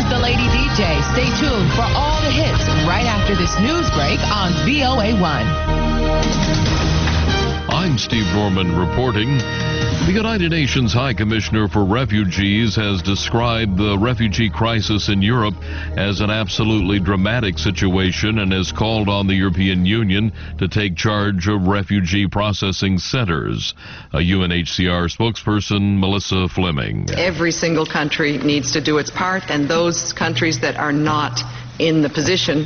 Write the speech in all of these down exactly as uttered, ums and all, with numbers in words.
the Lady D J. Stay tuned for all the hits right after this news break on V O A one. I'm Steve Norman reporting. The United Nations High Commissioner for Refugees has described the refugee crisis in Europe as an absolutely dramatic situation and has called on the European Union to take charge of refugee processing centers. A U N H C R spokesperson, Melissa Fleming. Every single country needs to do its part, and those countries that are not in the position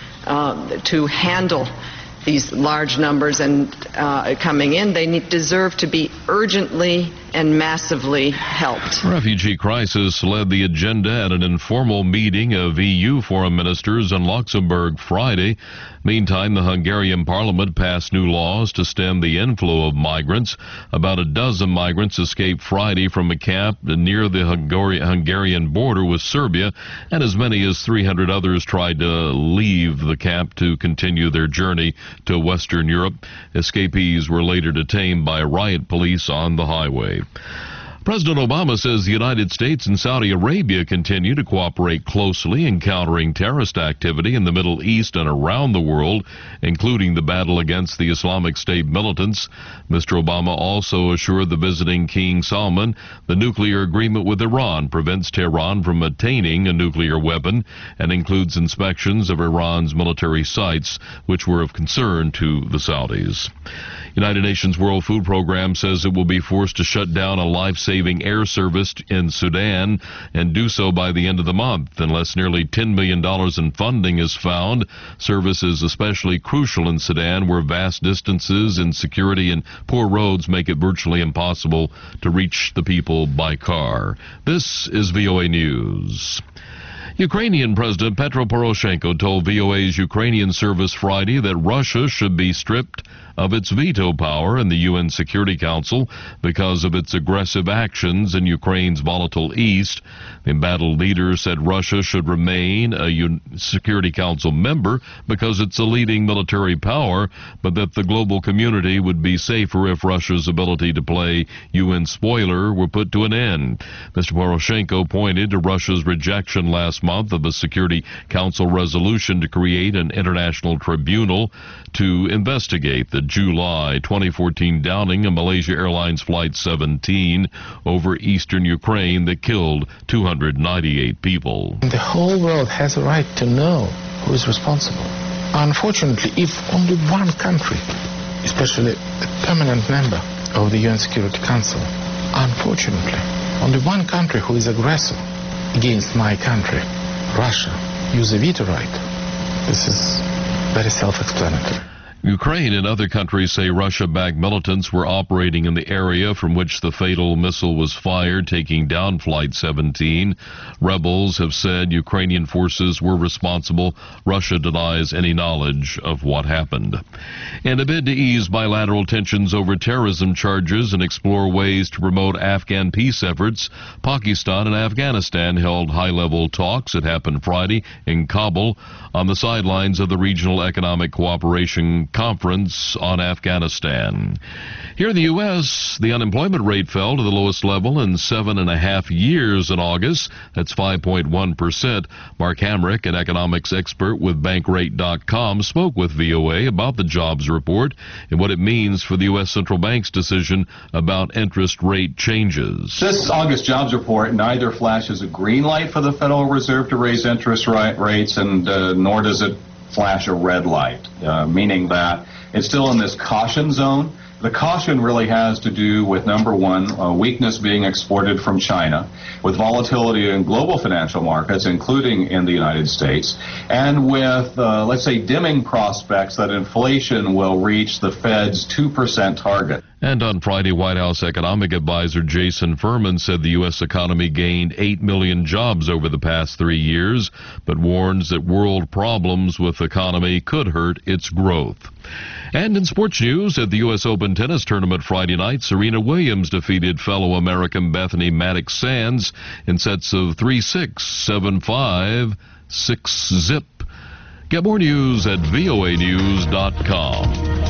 uh, to handle these large numbers and uh, coming in, they need, deserve to be urgently and massively helped. Refugee crisis led the agenda at an informal meeting of E U foreign ministers in Luxembourg Friday. Meantime, the Hungarian parliament passed new laws to stem the inflow of migrants. About a dozen migrants escaped Friday from a camp near the Hungarian border with Serbia, and as many as three hundred others tried to leave the camp to continue their journey to Western Europe. Escapees were later detained by riot police on the highway. President Obama says the United States and Saudi Arabia continue to cooperate closely in countering terrorist activity in the Middle East and around the world, including the battle against the Islamic State militants. Mister Obama also assured the visiting King Salman the nuclear agreement with Iran prevents Tehran from attaining a nuclear weapon and includes inspections of Iran's military sites, which were of concern to the Saudis. United Nations World Food Program says it will be forced to shut down a life-saving air service in Sudan and do so by the end of the month unless nearly ten million dollars in funding is found. Service is especially crucial in Sudan, where vast distances, insecurity, and poor roads make it virtually impossible to reach the people by car. This is V O A News. Ukrainian President Petro Poroshenko told V O A's Ukrainian service Friday that Russia should be stripped of its veto power in the U N Security Council because of its aggressive actions in Ukraine's volatile east. The embattled leader said Russia should remain a U- Security Council member because it's a leading military power, but that the global community would be safer if Russia's ability to play U N spoiler were put to an end. Mister Poroshenko pointed to Russia's rejection last month of a Security Council resolution to create an international tribunal to investigate the July twenty fourteen downing of Malaysia Airlines Flight seventeen over eastern Ukraine that killed two hundred ninety-eight people. The whole world has a right to know who is responsible. Unfortunately, if only one country, especially a permanent member of the U N Security Council, unfortunately, only one country who is aggressor against my country, Russia, use a veto right, this is very self-explanatory. Ukraine and other countries say Russia-backed militants were operating in the area from which the fatal missile was fired, taking down Flight seventeen. Rebels have said Ukrainian forces were responsible. Russia denies any knowledge of what happened. In a bid to ease bilateral tensions over terrorism charges and explore ways to promote Afghan peace efforts, Pakistan and Afghanistan held high-level talks. It happened Friday in Kabul on the sidelines of the Regional Economic Cooperation Conference on Afghanistan. Here in the U S, the unemployment rate fell to the lowest level in seven and a half years in August. That's five point one percent. Mark Hamrick, an economics expert with Bankrate dot com, spoke with V O A about the jobs report and what it means for the U S Central Bank's decision about interest rate changes. This August jobs report neither flashes a green light for the Federal Reserve to raise interest rates, and uh, nor does it flash a red light, uh, meaning that it's still in this caution zone. The caution really has to do with, number one, uh, weakness being exported from China, with volatility in global financial markets, including in the United States, and with, uh, let's say, dimming prospects that inflation will reach the Fed's two percent target. And on Friday, White House economic advisor Jason Furman said the U S economy gained eight million jobs over the past three years, but warns that world problems with the economy could hurt its growth. And in sports news, at the U S Open tennis tournament Friday night, Serena Williams defeated fellow American Bethany Mattek-Sands in sets of three six, seven five, six zip. Get more news at V O A news dot com.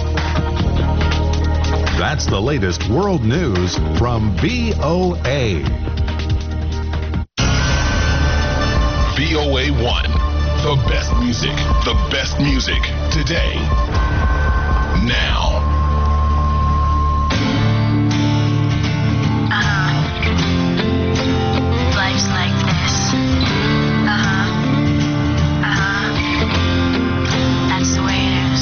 That's the latest world news from V O A. V V O A one. The best music. The best music. Today. Now. Life's like this. Uh-huh. Uh-huh. That's the way it is.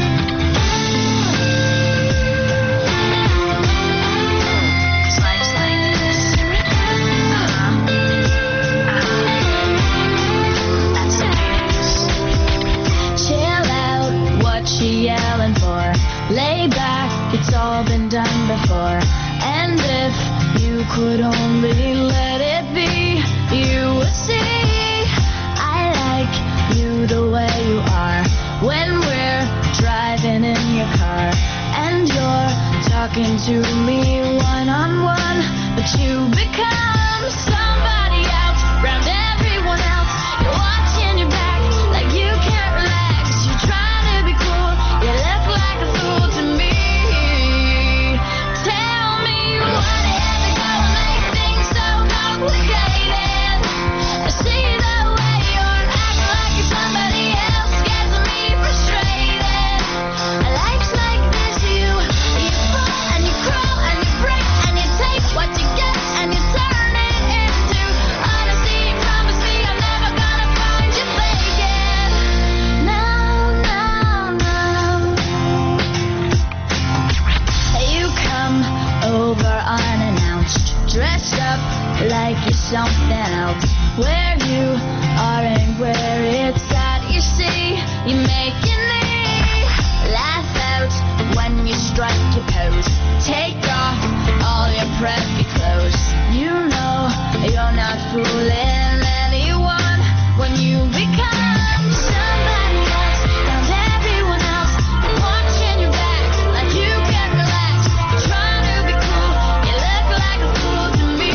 'Cause life's like this. Uh-huh. Uh-huh. That's the way it is. Chill out, what you yelling for? Lay back, it's all been done before. And if you could only let it be, you would see I like you the way you are. When we're driving in your car and you're talking to me one-on-one, but you become somebody else around everyone else. You're watching your back like you can't relax. You're trying to be cool, you look like a fool to me. Tell me what had to go and make things so complicated. I see the way you're acting like you're somebody else, gets me frustrated. Life's like this, you you fall and you crawl and you break and you take what you get and you turn it into honesty. Promise me I'm never gonna find you faking. No, no, no. You come over unannounced, dressed up like you're something else. Where you are and where it's at, you see, you make your knee laugh out when you strike your pose. Take off all your preppy clothes. You know you're not fooling anyone when you become somebody else around everyone else. You're watching your back like you can't relax. You're trying to be cool, you look like a fool to me.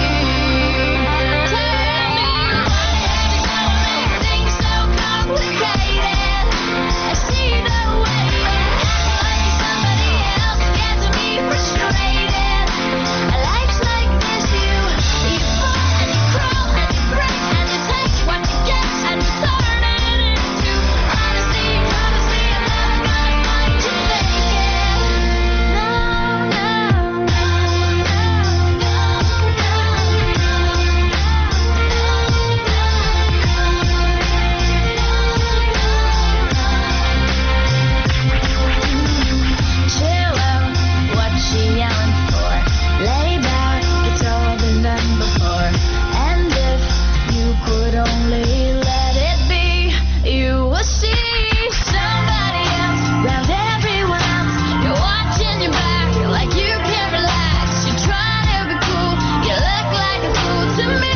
Tell me what had to go and make things so complicated. I see the way you're acting like you're somebody else, gets me frustrated. Life's like this, you you fall and you crawl and you break and you take what you get and you turn it into honesty. Promise me I'm never gonna find you faking. No, no, no, Chill out, what you yelling for? Lay back, it's all been done before. And if you could only let it be, you will see somebody else around everyone else. You're watching your back like you can't relax. You're trying to be cool, you look like a fool to me.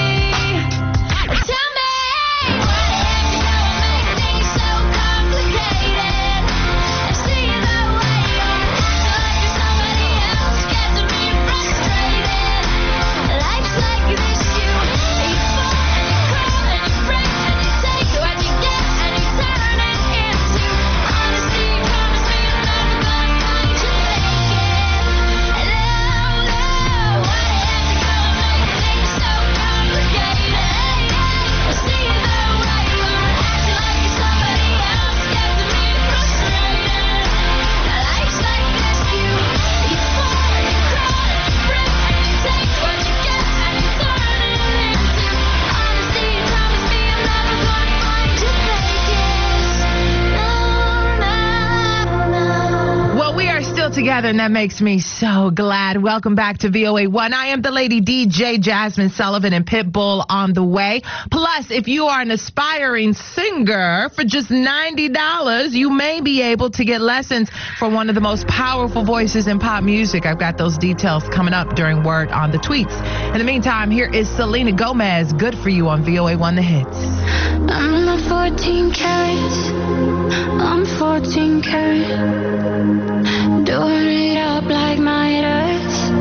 Tell me what had to go and make things so complicated. I see the way you're acting like you're somebody else, gets me frustrated. Life's like this, you you fall and you crawl and you break and you take what you get and you turn it into honesty. Promise me I'm never gonna find you faking. No, no, what had to go and make things so complicated. I see the way you're acting like you're somebody else, gets me frustrated. Life's like this, you you fall and you crawl and you break and you take what you get and you turn it into honesty. Promise me I'm never gonna find you faking. No, no, no. Well, we are still together, and that makes me so glad. Welcome back to V O A one. I am the lady D J Jasmine Sullivan, and Pitbull on the way. Plus, if you are an aspiring singer, for just ninety dollars, you may be able to get lessons from one of the most powerful voices in pop music. I've got those details coming up during Word on the Tweets. In the meantime, here is Selena Gomez, Good For You on V O A one The Hits. I'm not fourteen carats, I'm fourteen carat. Doing it up like Midas.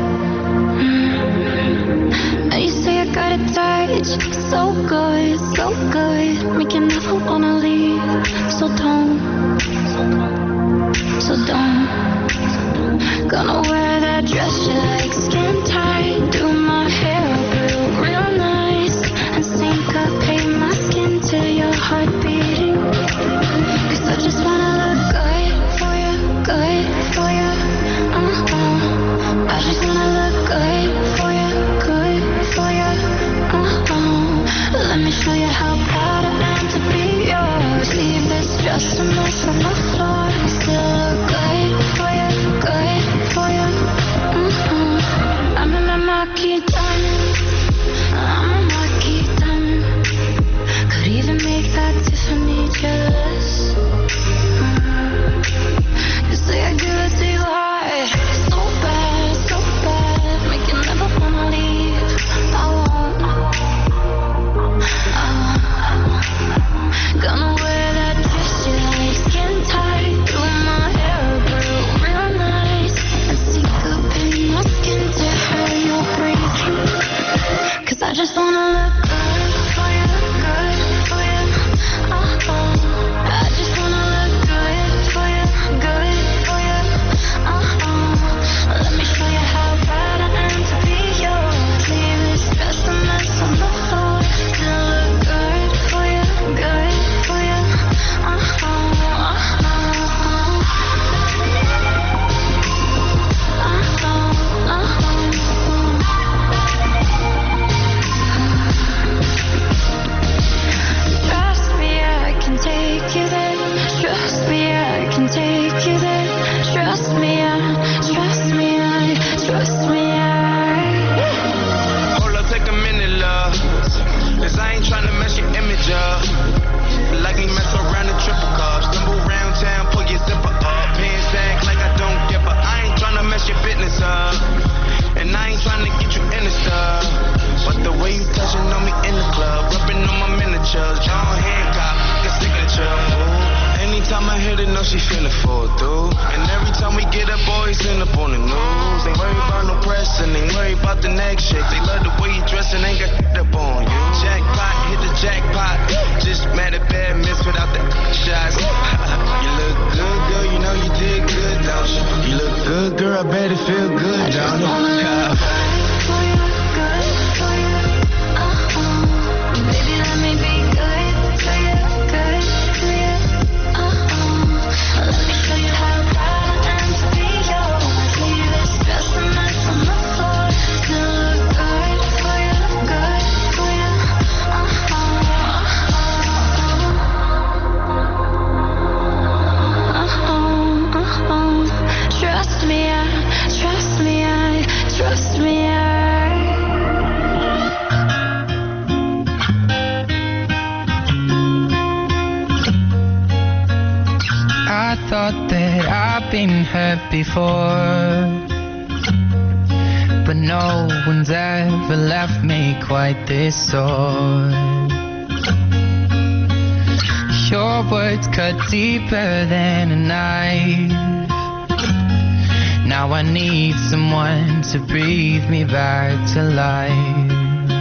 Mm. You say I got a touch, so good, so good. Make you never wanna leave, so don't, so don't. Gonna wear that dress you like, skin tight. Do my hair up real, real nice, and syncopate my a mess on the floor. Still look good for you, good for you. Mm-hmm. I'm in my marquee diamond. I'm a marquee diamond. Could even make that Tiffany jealous. Mm-hmm. You say I give it to you hard, so bad, so bad, make you never wanna leave. I won't, I won't. Gonna wear that dress you like, skin tight, do my hair girl real nice, and sink up in my skin to hurt your breathe. Cause I just wanna look good for you, good for you. Uh-oh. I just wanna look good for you, good for you. Uh-oh. Let me show you how proud I am to be yours. Leave this dress a mess on the floor. Still look good for you, good for you. Uh-oh, uh-oh. Uh-oh, uh-oh. Trust me, I can take you there. Trust me, I can take you there. Trust me, I, trust me, I, trust me, I. Hold up, take a minute, love. Cause I ain't tryna mess your image up. Like me mess around the triple cup. Stumble round town, pull your zipper up. Pants sag like I don't give a. I ain't tryna mess your business up. And I ain't tryna get you in the stuff. But the way you touching on me in the club, rubbing on my miniatures, John Hancock, like a signature. Ooh. Anytime I hit it, know she finna fall through. And every time we get up, boys end up on the news. Ain't worried about no press and ain't worried about the next shit. They love the way you dress and ain't got up on you. Jackpot, hit the jackpot. Just mad at bad miss without the shots. You look good, girl, you know you did good, don't you? You look good, girl, I bet it feel good, don't you? For you, good for you. Uh-oh. Baby, let me be good for you, good for you. Uh-oh. Let me show you how proud I am to be yours. Leave this dress a mess on the floor. Still look good for you, good for you. Uh-oh, uh-oh. Uh-oh, uh-oh. Trust me, I, trust me, I, trust me, I. I thought that I've been hurt before, but no one's ever left me quite this sore. Your words cut deeper than a knife. Now I need someone to breathe me back to life.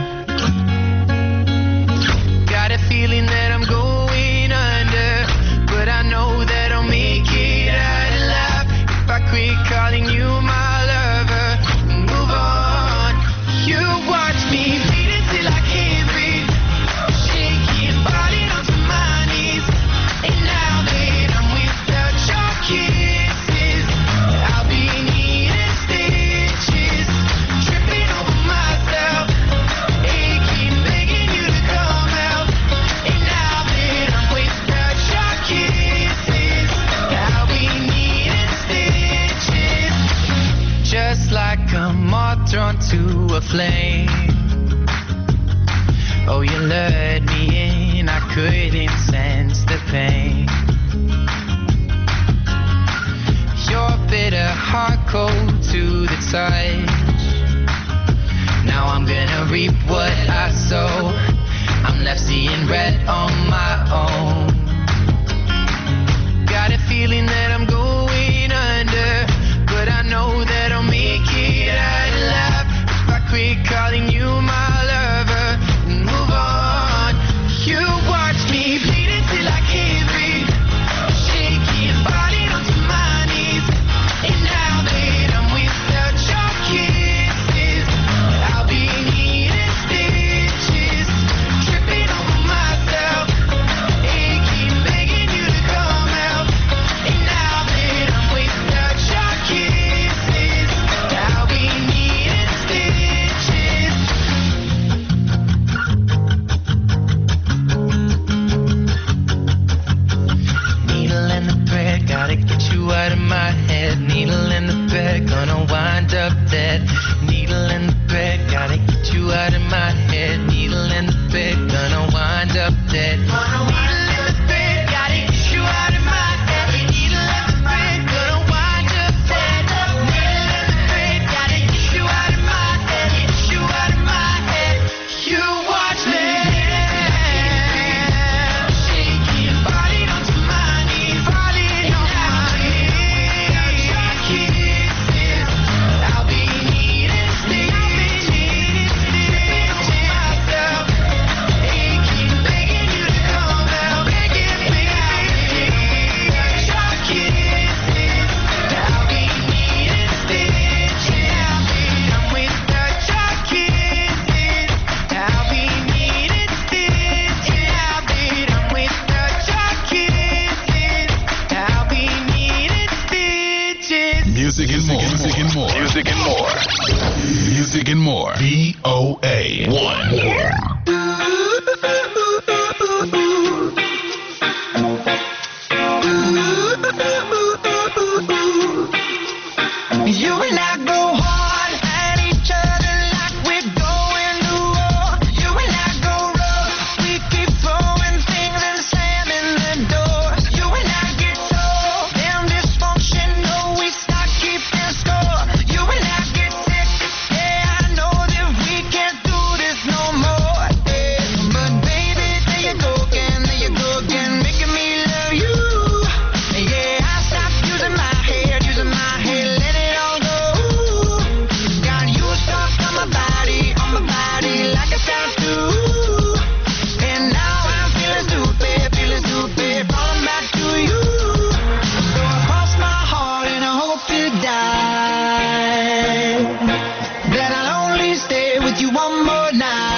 Got a feeling that I'm going under, but I know that I'll make it out alive if I quit calling you my lover and move on. You watch me bleed until I can't breathe, shaking, falling onto my knees. And now that I'm without your kisses, I'll be needing stitches, tripping over myself, aching, begging you to come out. And now that I'm without your kisses, I'll be needing stitches, just like a moth drawn to a flame. Oh, you lured me in, I couldn't sense the pain. Your bitter heart cold to the touch. Now I'm gonna reap what I sow. I'm left seeing red on my own. Got a feeling that I'm going under, but I know that I'll make it out alive if I quit calling you my lover and move on. You watch me bleed until I can't breathe, shaking, falling onto my knees. And now that I'm without your kisses, I'll be needing stitches, tripping over myself, dead. Wanna needle in the thread, gotta get you out of my head. Needle in the thread, gonna wind up dead. Needle in the thread, gotta get you out of my head. Get you out of my head. You watch me. Shake your body, don't you mind me? Body, don't mind me. I'll be needing stitches. I'll be needing stitches myself. Aching, begging you to come out. Begging, begging, your kisses. I'll be needing stitches. I'm without your kisses. I'll be needing stitches. I'll be, I'm without your kisses. I'll be needing stitches. Music and more. Music and more. Music and more. Music and more. V O A one. You and I go hard at each other like we're going to war. You and I go rough, we keep throwing things and slamming the doors. You and I get so damn dysfunctional, we start keeping score. You and I get sick, yeah, I know that we can't do this no more. Yeah. But baby, there you go again, there you go again, making me love you. Yeah, I stopped using my head, using my head, let it all go. Got you stuck on my body, on my body like a tattoo. And now I'm feeling stupid, feeling stupid, falling back to you. So I cross my heart and I hope to die that I'll only stay with you one more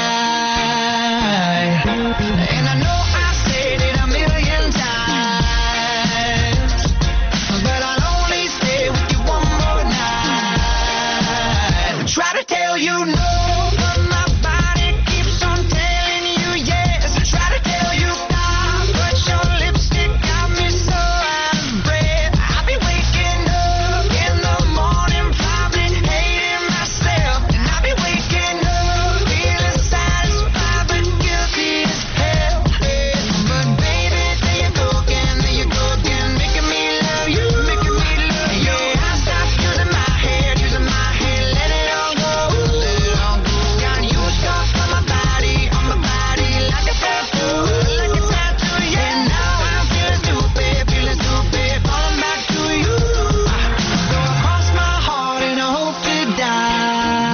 night. And I know I said it a million times, but I'll only stay with you one more night. Try to tell you no, but my body keeps on telling you yes. Try to tell you stop, but your lipstick got me so out of breath. I'll be waking up in the morning, probably hating myself. And I'll be waking up feeling satisfied but guilty as hell. But baby, there you go again, there you go again, making me love you, making me love you. Yeah, I stopped using my head, using my head, let it all go, let it all go. Got you stuck on my body, on my body like a tattoo, like a tattoo. Yeah, now I'm feeling stupid, feeling stupid, falling back to you. So I cross my heart and I hope to die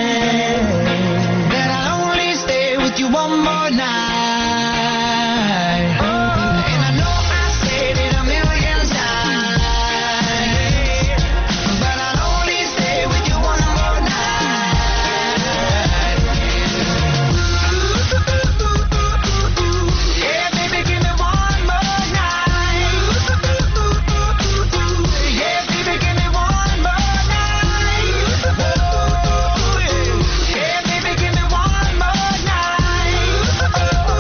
that I'll only stay with you one more night. And I know I said it a million times, but I'll only stay with you one more night. Yeah, baby, give me one more night. Yeah, baby, give me one more night. Yeah, baby, give me one more night.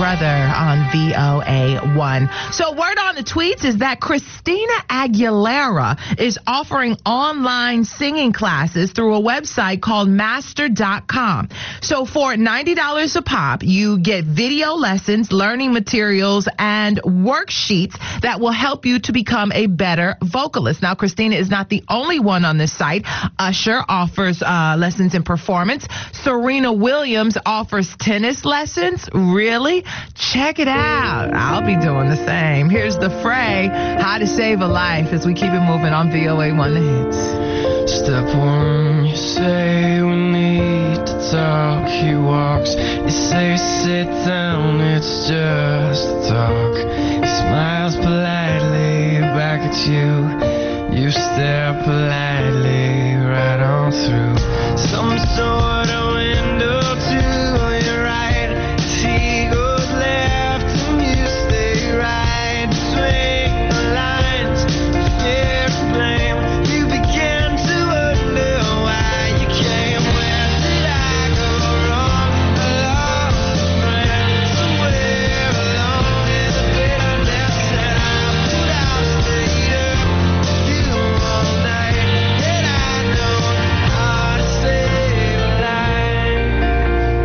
brother on V O A one. So word on the tweets is that Christina Aguilera is offering online singing classes through a website called master dot com. So for ninety dollars a pop, you get video lessons, learning materials, and worksheets that will help you to become a better vocalist. Now, Christina is not the only one on this site. Usher offers uh, lessons in performance. Serena Williams offers tennis lessons. Really? Check it out. I'll be doing the same. Here's The Fray, How to Save a Life, as we keep it moving on V O A one The Hits. Step one, you say we need to talk. He walks, you say sit down, it's just a talk. He smiles politely back at you. You stare politely right on through some sort of window to your right. As he goes left and you stay right. Between the lines, fear and blame. You begin to wonder why you came. Where did I go wrong? Along the ground, somewhere along in the bitterness that I put out straighter. You all night, and I know how to save a life.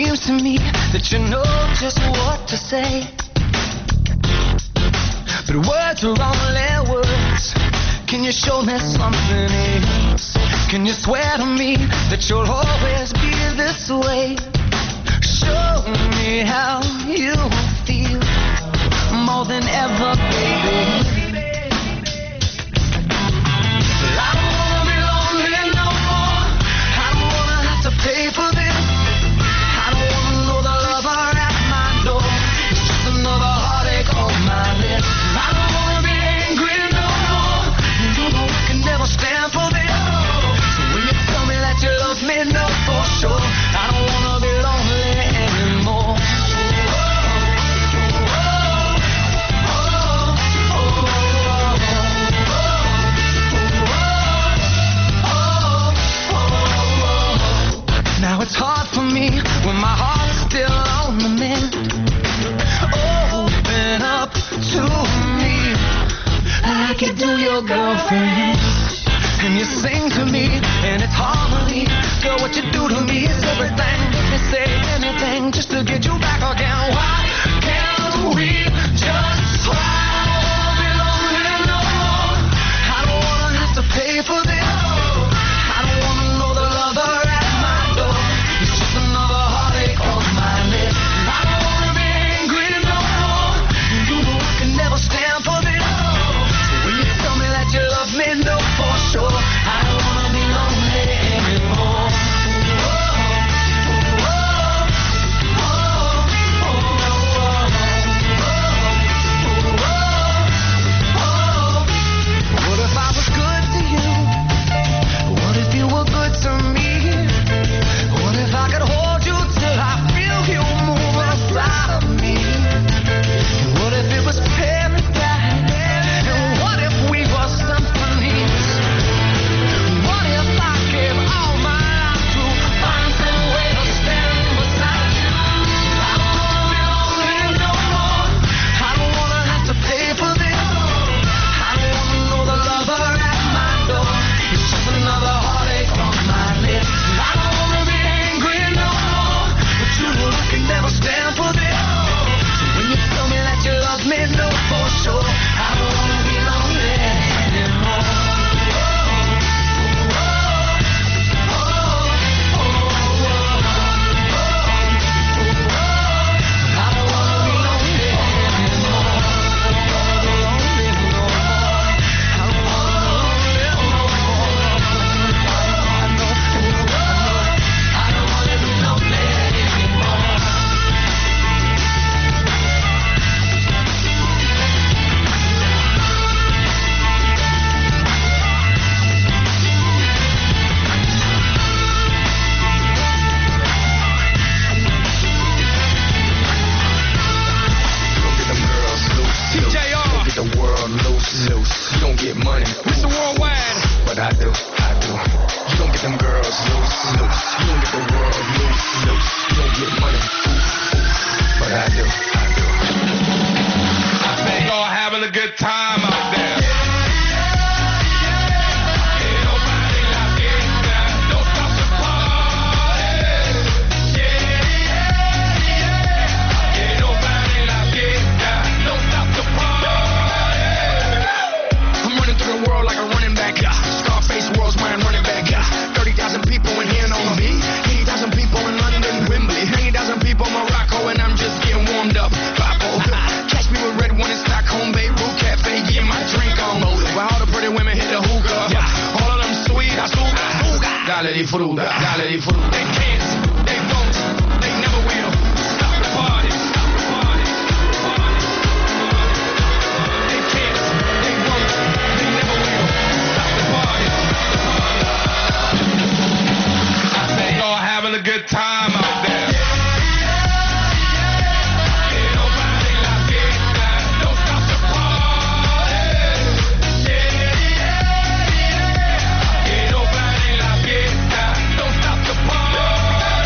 seems to me that you know just what to say. But words are only words. Can you show me something else? Can you swear to me that you'll always be this way? Show me how you feel more than ever, baby. I don't wanna be lonely no more. I don't wanna have to pay for this. I don't wanna know the lover at my door. It's just another heartache on my list. I don't wanna be angry no more. You know I can never stand for this. So when you tell me that you love me, no for sure. I don't wanna be lonely anymore. Now it's hard for me when my heart's still on the mend. Open up to me like you do your girlfriend. And you sing to me and it's harmony. Girl, what you do to me is everything. Let me say anything just to get you back again. Why can't we just try? I don't wanna be lonely no more. I don't wanna have to pay for this. I don't wanna know the lover at my door. It's just another heartache on my list. I don't wanna be angry no more. You know I can never stand for this. So when you tell me that you love me, no for sure. I don't wanna be lonely anymore. What if I was good to you? What if you were good to me? What if I could hold you till I feel you move inside of me? What if it was paradise? And what if we were symphonies? What if I gave all my life to find some way to stand beside you? I don't wanna be lonely no more. I don't wanna have to pay for this. I don't wanna know the lover at my door. It's just another heartache on my list. I don't wanna be angry no more. But you know I can never stand for this. So when you tell me that you love me, no for sure. I don't wanna be lonely anymore. I don't wanna be lonely anymore. I don't wanna be lonely no more. I don't wanna be lonely no more. I know, I don't wanna be lonely anymore. T J R. Don't get the world loose, loose. You don't get money, Mister Worldwide. but I do, I do. You don't get them girls loose, loose. You don't get the world loose, loose. You don't get money, but I do, I do. I think y'all having a good time out there. Ain't nobody like it now. Don't stop the party. Yeah, yeah, yeah. Ain't nobody like it now. Don't stop the party. I'm running through the world like a running back. Yeah. Scarface world's my running back. Yeah. thirty thousand people in here know me. eighty thousand people in London, Wembley. ninety thousand people in Morocco, and I'm just getting warmed up. Papo. Catch me with red one in Stockholm, Beirut Cafe, getting my drink on. While all the pretty women hit the hookah. Yeah. All of them sweet, I sweet. Dale di fruta, dale di fruta. They can't, they won't, they never will. Stop the party, stop the party. They can't, they won't, they never will. Stop the party. I think y'all having a good time out there. Ain't nobody like it now. Don't stop the party. Yeah, yeah, yeah. Ain't nobody like it now. Don't stop the party.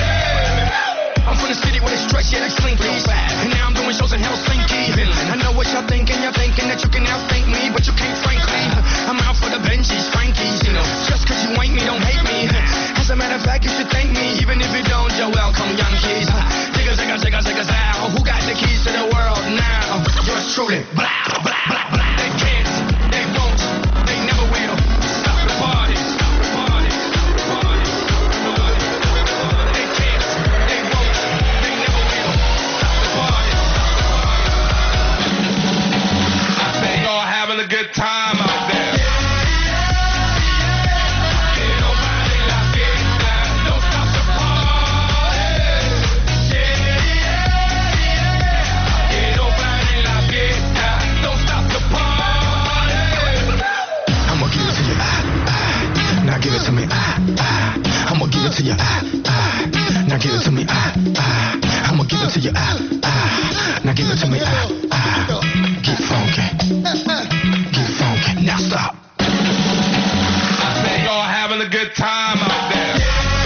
to you, ah, ah. Now give it to me, ah, ah. I'ma give it to you, ah, ah. Now give it to me, ah, ah. Get funky, get funky. Now stop. I say y'all having a good time out there.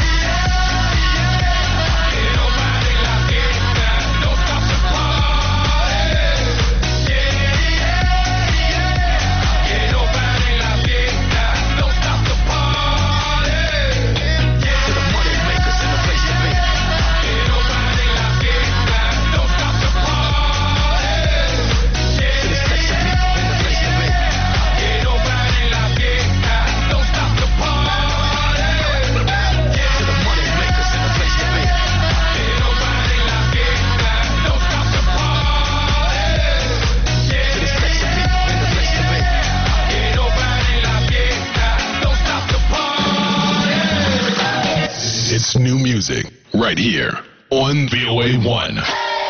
It's new music right here on V O A one.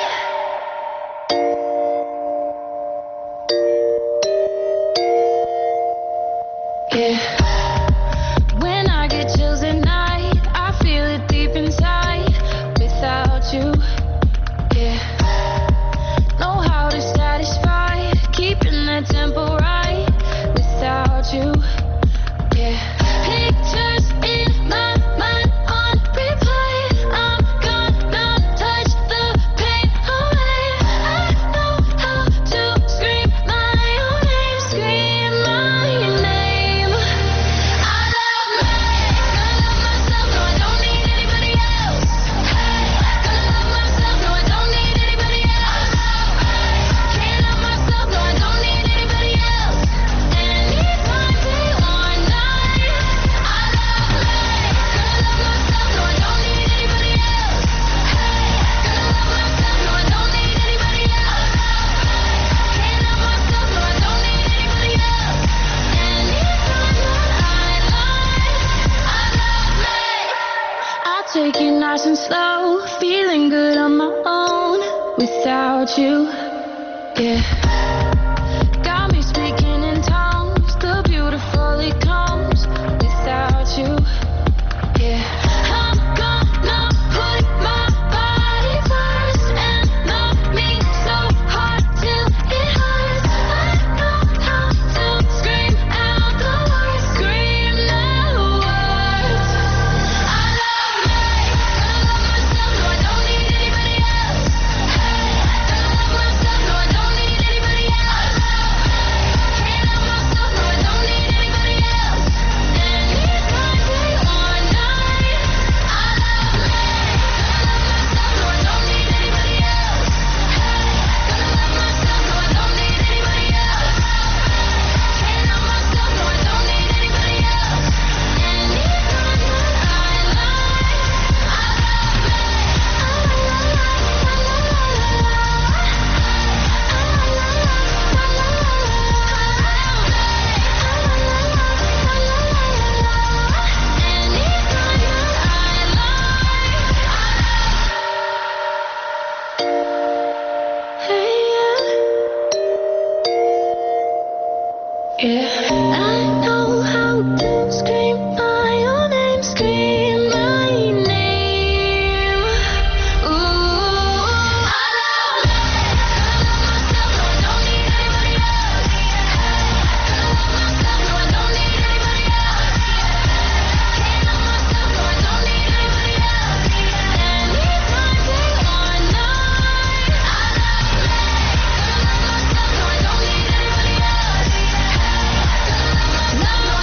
Yeah. When I get chills at night, I feel it deep inside. Without you, yeah. Know how to satisfy, keeping that tempo right. Without you, yeah. Pictures in my mind on replay. I'm gonna touch the pain away. I know how to scream my own name, scream my name. I love me, gonna love myself, no I don't need anybody else. Hey, gonna love myself, no I don't need anybody else. Can't love myself, no I don't need anybody else. Anytime, day or night. I love me, gonna love myself, no I don't need anybody else. Hey, gonna love myself, no I don't need anybody else. Can't love myself, no I don't need anybody else. Anytime that I lie, I love me. I'll take it nice and slow, feeling good on my own without you. Yeah. Got me speaking in tongues, the beautiful it comes without you. Yeah. I'm gonna put my body first and love me so hard till it hurts. I know how to scream out the words, scream the words. I love me, gonna love myself, no I don't need anybody else. Hey, gonna love myself, no I don't need anybody else. Can't love myself, no I don't need anybody else. Anytime, day or night. I love me, gonna love myself, no I don't need anybody else. Hey, gonna love myself, no I don't need anybody else. Can't love myself, no I don't need anybody else. Anytime that I lie, I yeah, I know how to scream my own name, scream my name. Ooh, I love me, gonna love myself, no I don't need anybody else. Gonna love myself, no I don't need anybody else. Can't love myself, no I don't need anybody else. Anytime, day or night. I love me, gonna love myself, no I don't need anybody else. Gonna love myself, no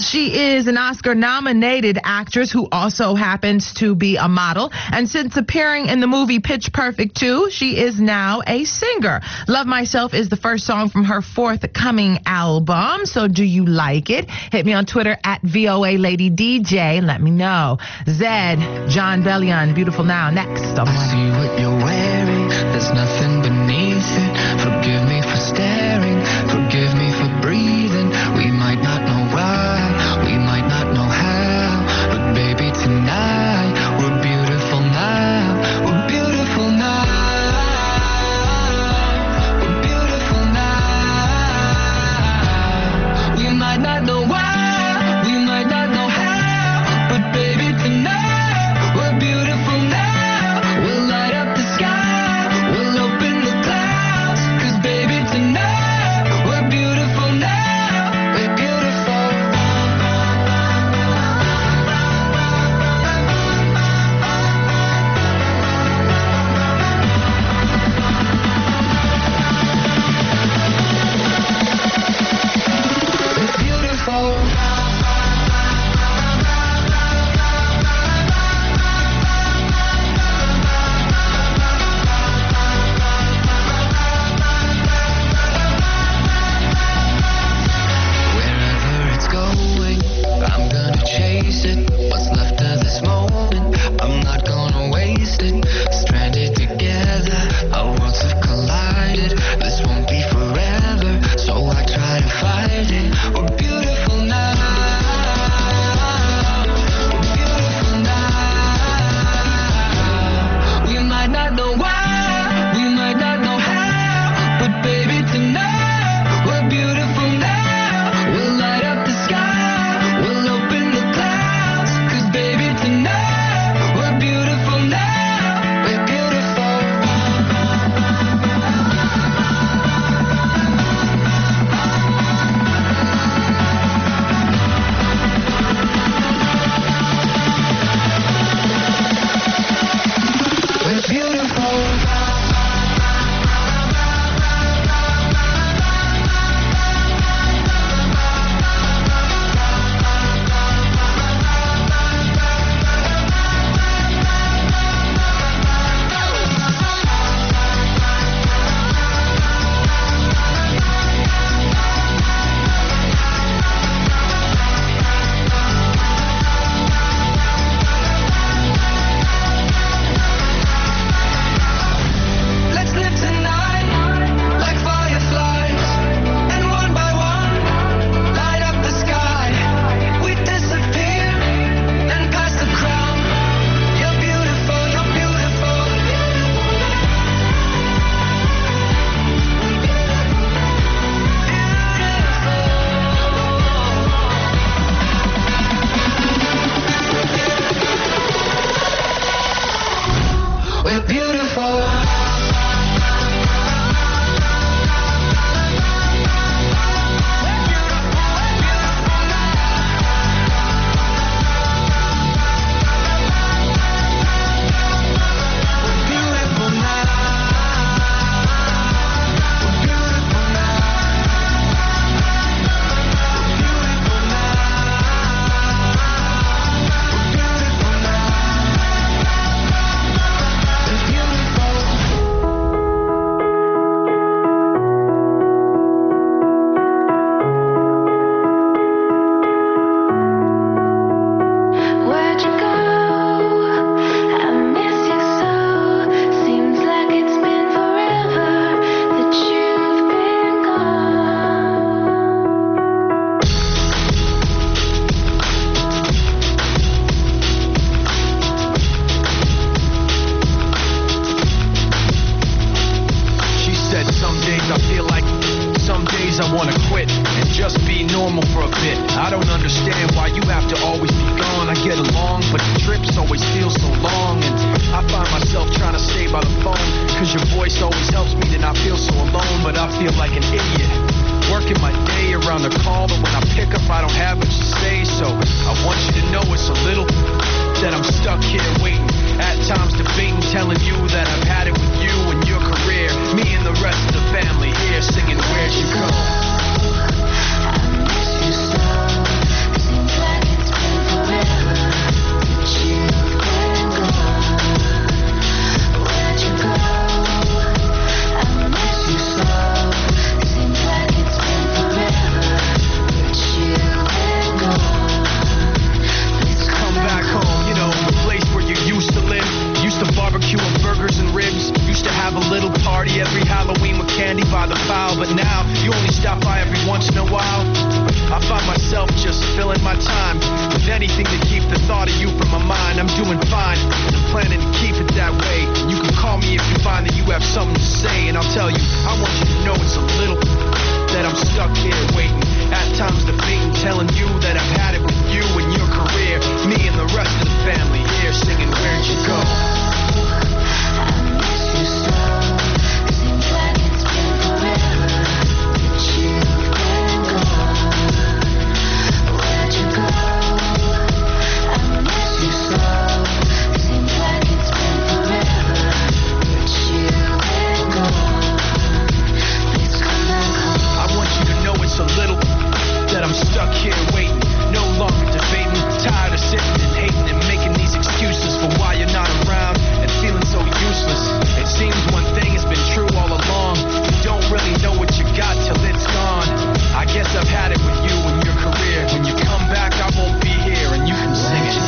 She is an Oscar-nominated actress who also happens to be a model. And since appearing in the movie Pitch Perfect two, she is now a singer. Love Myself is the first song from her forthcoming album. So do you like it? Hit me on Twitter at V O A Lady D J. Let me know. Zed, John Bellion, Beautiful Now. Next on I see what you're wearing. There's nothing beneath it. Forgive me for staring. Forgive me for breathing. We might not know why. We might not know how. But baby, tonight we're beautiful now. We're beautiful now. We're beautiful now. We might not know why. We might not know how. But baby, tonight we're beautiful now. We'll light up the sky. We'll open the clouds. 'Cause baby, tonight we're beautiful now. We're beautiful. We're beautiful. Wherever it's going, I'm gonna chase it. What's left of this moment, I'm not gonna waste it. Stranded together, our worlds have collided. This won't be forever, so I try to fight it. We're beautiful now. We're beautiful now. We might not know why, we might not know how, but baby, tonight we're beautiful now. We'll light up the sky, we'll open the clouds. 'Cause baby, tonight we're beautiful now. We're beautiful. We're beautiful. Let's live tonight like fireflies, and one by one light up the sky. We disappear and pass the crown. You're beautiful, you're beautiful. We're beautiful. Beautiful now. We're beautiful now. Beautiful now. Beautiful now. We're beautiful. Where'd you go? I miss you so. Seems like it's been forever that you've been gone. She said some days I feel like, some days I wanna quit and just be normal for a bit. I don't understand why you have to always be gone. I get along, but the trips always feel so long. And I find myself trying to stay by the phone, 'cause your voice always helps me to not feel so alone. But I feel like an idiot, working my day around the call, but when I pick up I don't have much to say. So I want you to know it's a little that I'm stuck here waiting, at times debating, telling you that I've had it with you and your career. Me and the rest of the family here singing Where'd You Go? I miss you so. Seems once in a while, I find myself just filling my time with anything to keep the thought of you from my mind. I'm doing fine, and I'm planning to keep it that way. You can call me if you find that you have something to say, and I'll tell you, I want you to know it's a little that I'm stuck here waiting. At times debating, telling you that I've had it with you and your career. Me and the rest of the family here singing, where'd you go? I'm stuck here waiting, no longer debating, tired of sitting and hating and making these excuses for why you're not around and feeling so useless. It seems one thing has been true all along, you don't really know what you got till it's gone. I guess I've had it with you and your career. When you come back I won't be here and you can sing it.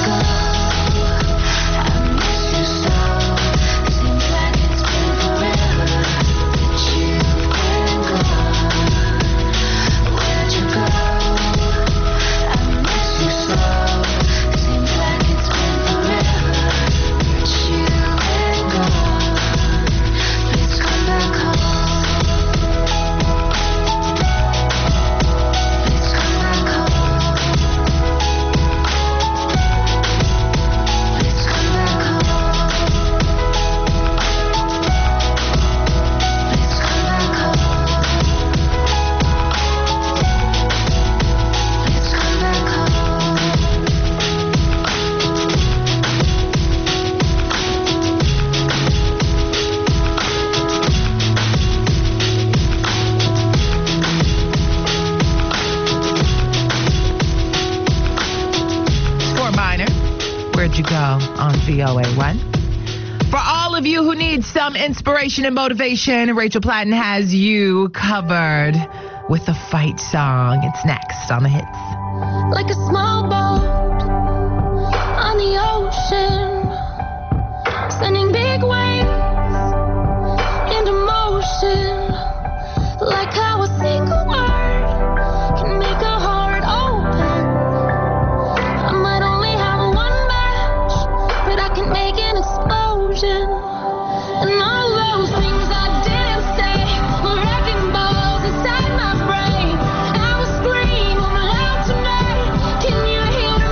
V O A one. For all of you who need some inspiration and motivation, Rachel Platten has you covered with a fight song. It's next on the hits. Like a small boat on the ocean, sending big waves into motion. Like how a single word can make a heart open. I might only have one match, but I can make an explosion. And all those things I didn't say were wrecking balls inside my brain. I will scream, I'm loud tonight. Can you hear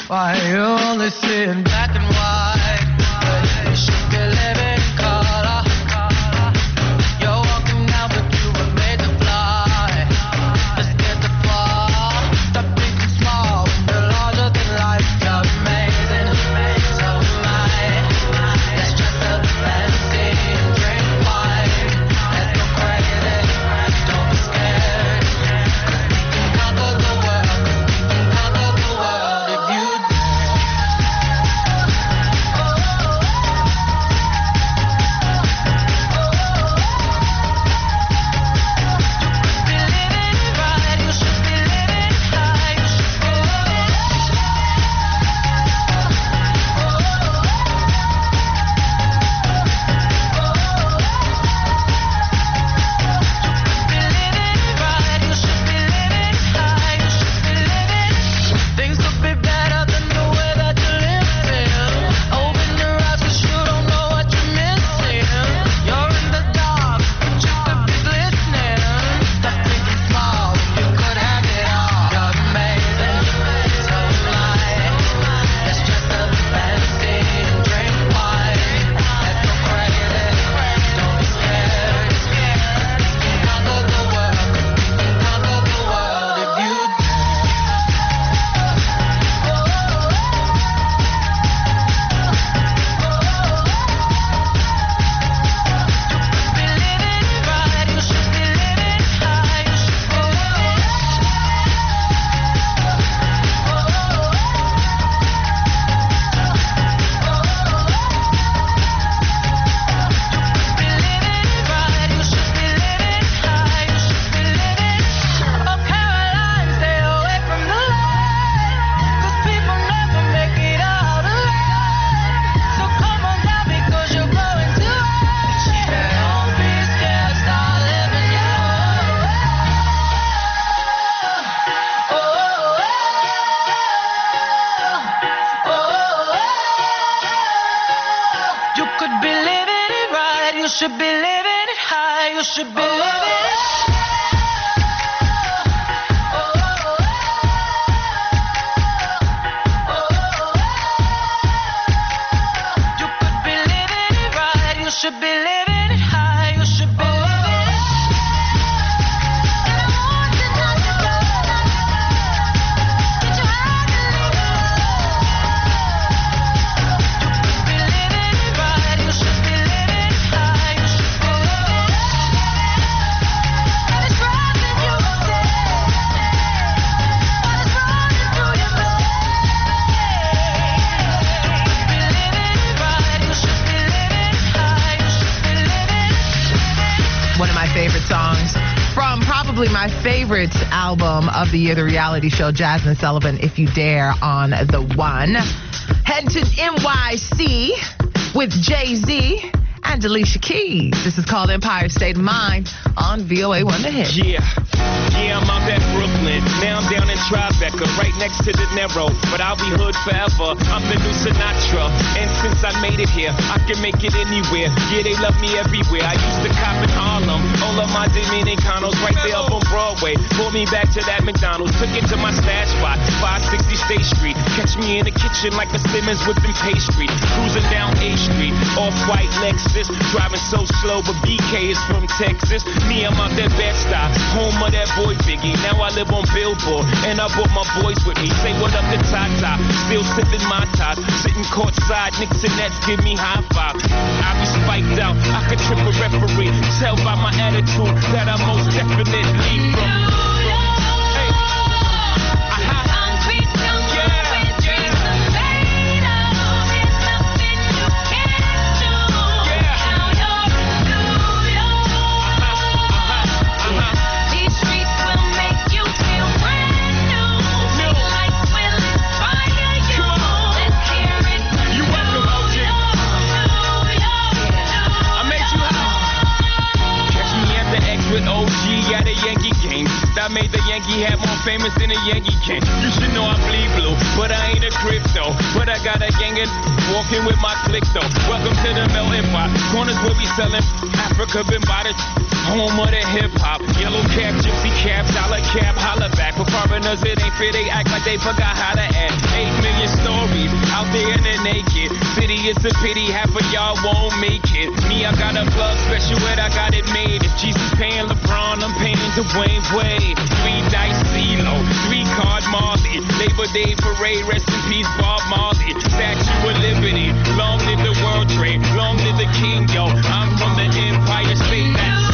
Why you only seeing black and white? You should be living in color. You're walking out, but you were made to fly. Let's get the fall. Stop thinking small when you're larger than life. You're amazing, so am I. Let's dress up fancy and drink wine. Let's go crazy, don't be scared. 'Cause we can conquer the world. We can conquer the world if you things could be better than the way that you live in. Open your eyes 'cause you don't know what you're missing. You're in the dark, just a bit listening. Stop thinking small, you could have it all. You're amazing, so am I. Let's dress up fancy and drink wine. Let's go crazy, don't be scared. We can conquer the world, we can conquer the world if you You could be living it right. You should be living it high. You should be living it. You could be living it right. You should be living it high. You should be living it. One of my favorite songs from probably my favorite album of the year, the reality show Jasmine Sullivan, If You Dare, on The One. Head to N Y C with Jay-Z and Alicia Keys. This is called Empire State of Mind on V O A one The Hit. Yeah, yeah, I'm out at Brooklyn. Now I'm down in Tribeca, right next to De Niro. But I'll be hood forever. I'm the new Sinatra. And since I made it here, I can make it anywhere. Yeah, they love me everywhere. I used to cop in Harlem. All of my Dominicanos right there up on Broadway. Pulled me back to that McDonald's. Took it to my stash spot, five sixty State Street. Catch me in the kitchen like a Simmons whipping pastry. Cruising down A Street, off-white Lexus. Driving so slow, but B K is from Texas. Me, I'm out that Bed-Stuy, home of that boy Biggie. Now I live on Billboard, and I brought my boys with me. Say what up to Tata, still sipping my top. Sitting courtside, Knicks and Nets give me high five. I be spiked out, I could trip a referee. Tell by my attitude that I most definitely from. Hey. Uh-huh. With O G at a Yankee game. That made the Yankee hat more famous than a Yankee can. You should know I bleed blue, but I ain't a crypto. But I got a gang of Walking with my click though. Welcome to the melting pot. Corners where we selling Africa been by the home of the hip hop. Yellow cap, gypsy cap, dollar cap, holla back. For foreigners it ain't fair, they act like they forgot how to act. Eight million stories out there in the naked city. It's a pity half of y'all won't make it. Me, I got a plug special ed, I got it made. If Jesus paying LeBron, I'm paying Dwayne Wade. Three dice CeeLo, three card Marley. Labor Day parade, rest in peace Bob Marley. Statue of Liberty, long live the World Trade, long live the King, yo. I'm from the Empire State. That's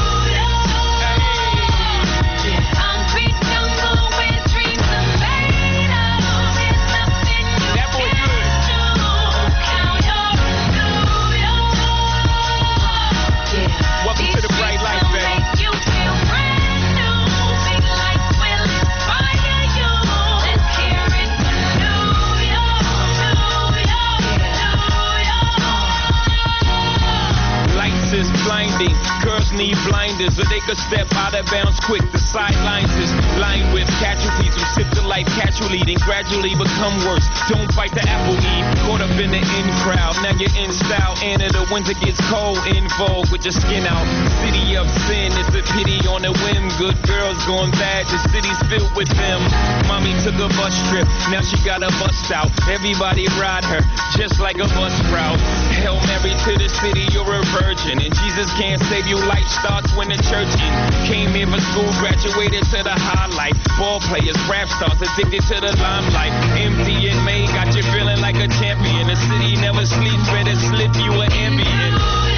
blinding. Girls need blinders so they could step out of bounds quick. The sidelines is lined with casualties who sip the life casually, then gradually become worse. Don't bite the apple eve. Caught up in the in crowd. Now you're in style. And in the winter gets cold. In vogue with your skin out. City of sin. It's a pity on a whim. Good girls going bad. The city's filled with them. Mommy took a bus trip. Now she got a bust out. Everybody ride her just like a bus route. Hail Mary to the city. You're a virgin. And Jesus can't save you. Life starts when the church in. Came here for school, graduated to the highlight. Ball players, rap stars, addicted to the limelight. Empty in May, got you feeling like a champion. The city never sleeps, better slip you an ambient.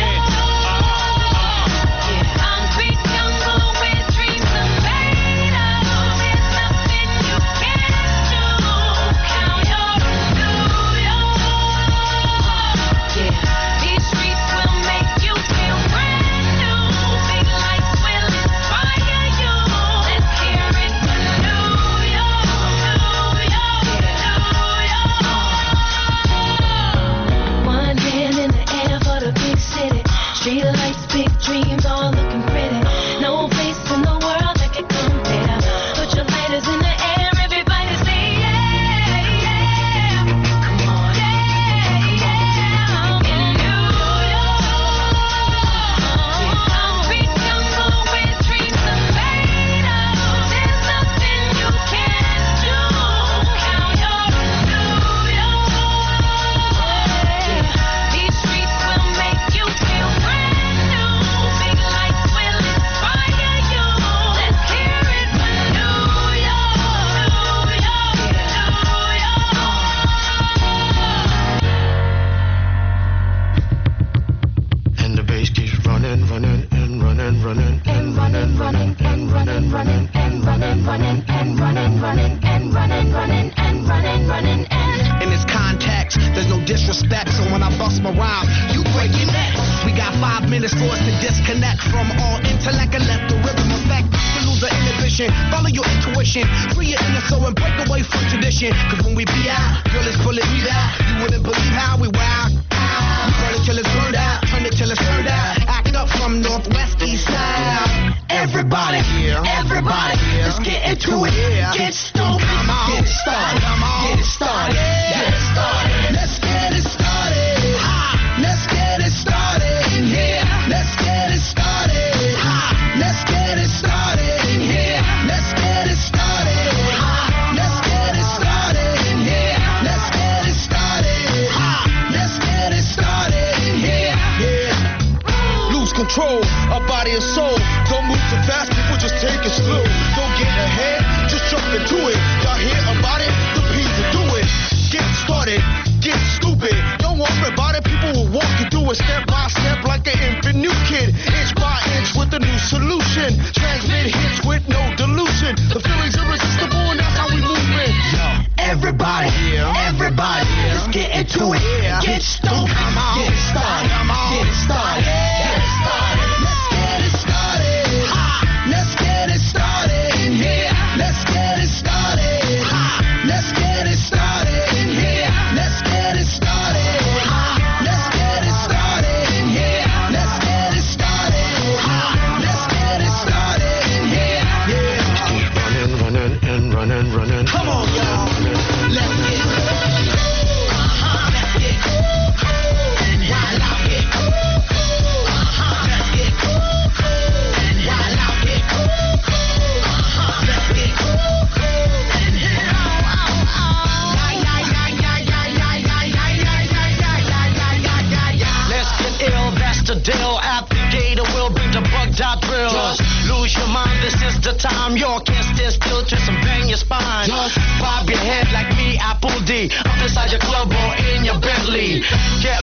Street lights, big dreams, all looking pretty. No place in the world that can compare. Put your lighters in the air, everybody say yeah, yeah. Come on, yeah, yeah. In New York, concrete jungle where dreams are made of. There's nothing you can't do. Count your New York. These streets will make you feel brand. Running and running, running and running, running and running, running and running, running and running, running and running, running and running, running and. In this context, there's no disrespect, so when I bust my rhyme, you break your neck. We got five minutes for us to disconnect from all intellect and let the rhythm affect. To lose the inhibition, follow your intuition, free your inner soul and break away from tradition. Cause when we be out, girl, it's pulling me out. You wouldn't believe how we wow. We burn it till it's burned out, turn it till it's turned out. Act up from northwest, east side. Everybody here, everybody here, let's get into it. Get stoked, get it started, get it started, get it started. Let's get it started. Let's get it started in here. Let's get it started. Let's get it started in here. Let's get it started. Let's get it started in here. Let's get it started. Let's get it started in here. Yeah. Lose control of body and soul. Don't move too fast, people just take it slow. Don't get ahead, just jump into it. Y'all hear about it? The people do it. Get started, get stupid. Don't worry about it, people will walk you through it step by step like an infant new kid. Inch by inch with a new solution. Transmit hits with no delusion. The feeling's irresistible and that's how we move it. Yo, everybody, everybody, let's get into it. Get stoked, get it started, get it started, get it started. Let's get it started. Let's get it started in here. Let's get it started. Let's get dot thrill. Just lose your mind, this is the time. You can't stand still, twist and bang your spine. Just bob your head like me, Apple D. Up inside your club or in your Bentley. Get